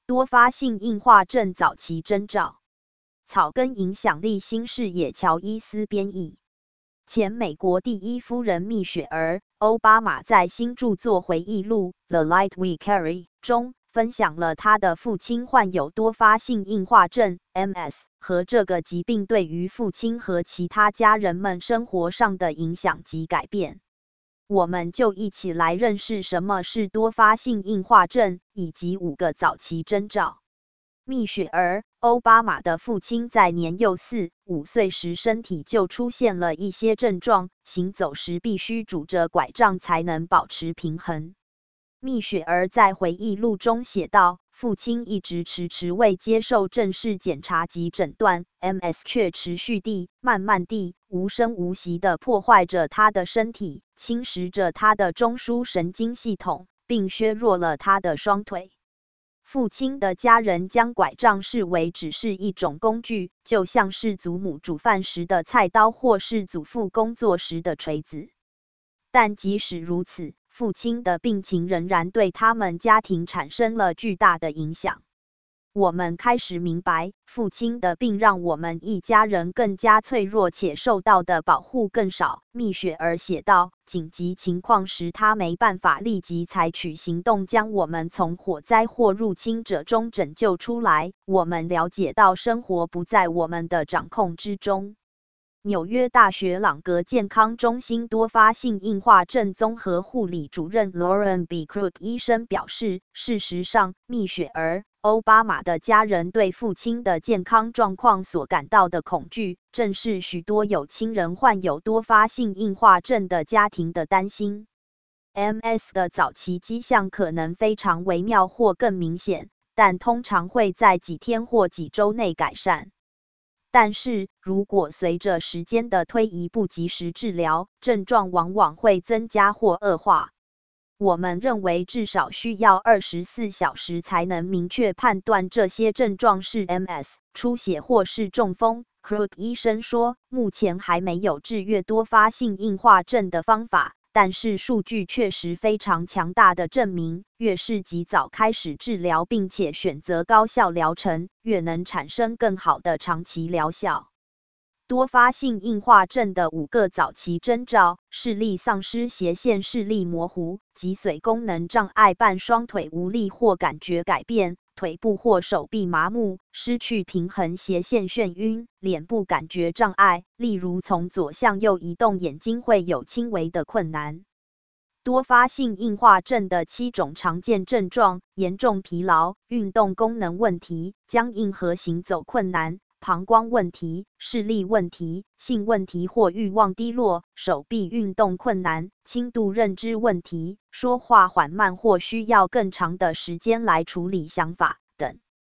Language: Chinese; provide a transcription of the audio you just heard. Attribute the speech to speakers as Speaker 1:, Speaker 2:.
Speaker 1: 多发性硬化症早期征兆。草根影响力新视野乔伊斯编译。前美国第一夫人蜜雪儿·奥巴马在新著作回忆录《The Light We Carry》中分享了他的父亲患有多发性硬化症 （MS） 和这个疾病对于父亲和其他家人们生活上的影响及改变。我们就一起来认识什么是多发性硬化症，以及5个早期征兆。蜜雪儿·奥巴马的父亲在年幼4、5岁时身体就出现了一些症状，行走时必须拄着拐杖才能保持平衡。蜜雪儿在回忆录中写道，父亲一直迟迟未接受正式检查及诊断 ，MS 却持续地、慢慢地、无声无息地破坏着他的身体，侵蚀着他的中枢神经系统，并削弱了他的双腿。父亲的家人将拐杖视为只是一种工具，就像是祖母煮饭时的菜刀或是祖父工作时的锤子。但即使如此，父亲的病情仍然对他们家庭产生了巨大的影响。我们开始明白，父亲的病让我们一家人更加脆弱且受到的保护更少。蜜雪儿写道，紧急情况时他没办法立即采取行动将我们从火灾或入侵者中拯救出来。我们了解到生活不在我们的掌控之中。纽约大学朗格健康中心多发性硬化症综合护理主任 Lauren B. Crook 医生表示，事实上，蜜雪儿·奥巴马的家人对父亲的健康状况所感到的恐惧，正是许多有亲人患有多发性硬化症的家庭的担心。MS 的早期迹象可能非常微妙或更明显，但通常会在几天或几周内改善。但是，如果随着时间的推移不及时治疗，症状往往会增加或恶化。我们认为至少需要24小时才能明确判断这些症状是 MS、出血或是中风。Crook 医生说，目前还没有治愈多发性硬化症的方法，但是数据确实非常强大的证明，越是及早开始治疗并且选择高效疗程，越能产生更好的长期疗效。多发性硬化症的5个早期征兆：视力丧失、斜线视力模糊、脊髓功能障碍伴双腿无力或感觉改变、腿部或手臂麻木、失去平衡、斜线眩晕、脸部感觉障碍，例如从左向右移动眼睛会有轻微的困难。多发性硬化症的7种常见症状：严重疲劳、运动功能问题、僵硬和行走困难、膀胱问题、视力问题、性问题或欲望低落、手臂运动困难、轻度认知问题、说话缓慢或需要更长的时间来处理想法等。